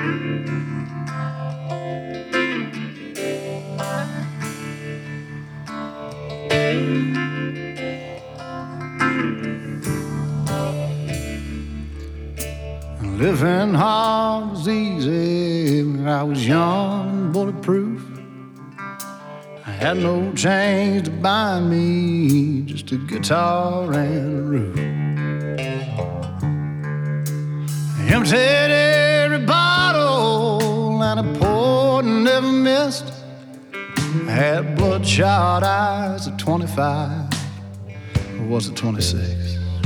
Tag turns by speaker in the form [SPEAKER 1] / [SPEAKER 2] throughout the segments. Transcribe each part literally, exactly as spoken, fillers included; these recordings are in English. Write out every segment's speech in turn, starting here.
[SPEAKER 1] Living hard was easy when I was young and bulletproof. I had no chains to bind me, just a guitar and a roof. I emptied every bottle and I poured and never missed. I had bloodshot eyes at twenty-five, or was it twenty-six?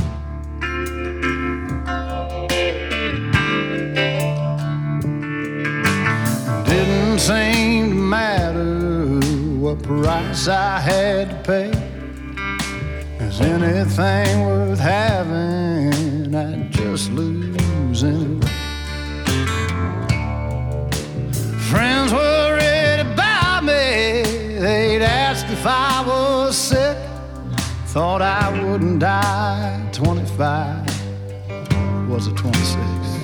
[SPEAKER 1] Didn't seem to matter what price I had to pay. Is anything worth having, I'd just lose anyway. Friends were ready to buy me, they'd ask if I was sick. Thought I wouldn't die at twenty-five, was it twenty-six?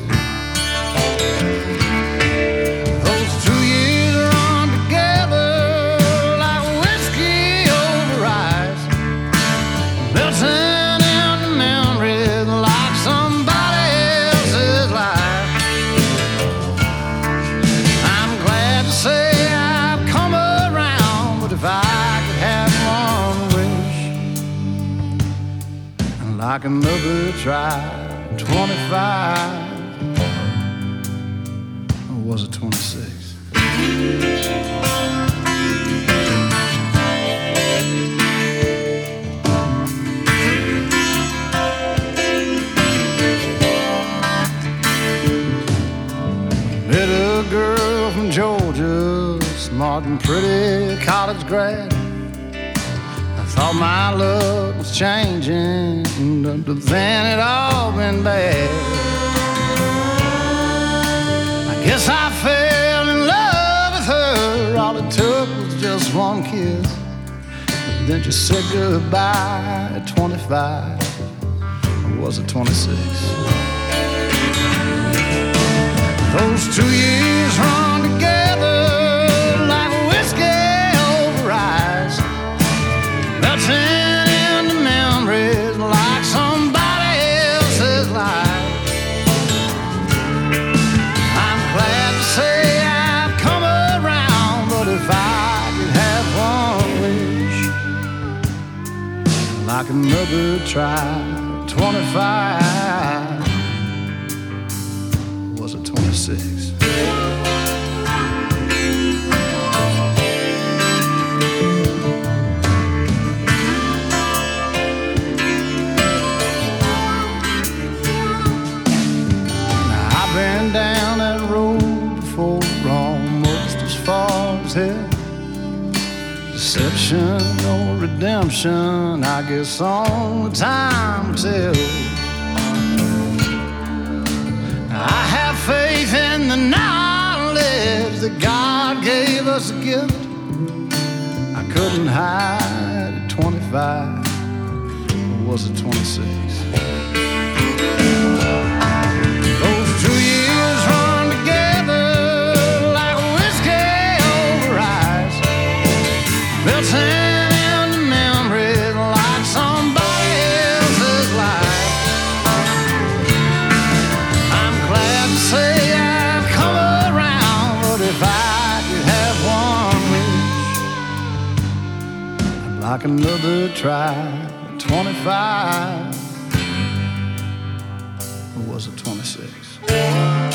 [SPEAKER 1] Like another try, twenty-five, or was it twenty-six? Met a girl from Georgia, smart and pretty college grad. Thought my luck was changing, but then it all been bad. I guess I fell in love with her. All it took was just one kiss. Then she said goodbye at twenty-five, or was it twenty-six? Those two years run together like whiskey over ice. Melting into memories like somebody else's life. I'm glad to say I've come around, but if I could have one wish, like another try, twenty-five, was it twenty-six? Been down that road before, almost as far as hell. Deception or redemption, I guess only time will tell. I have faith in the knowledge that God gave us a gift. I couldn't hide at twenty-five, or was it twenty-six? Melting into memories like somebody else's life. I'm glad to say I've come around, but if I could have one wish, I'd like another try, twenty-five, or was it twenty-six?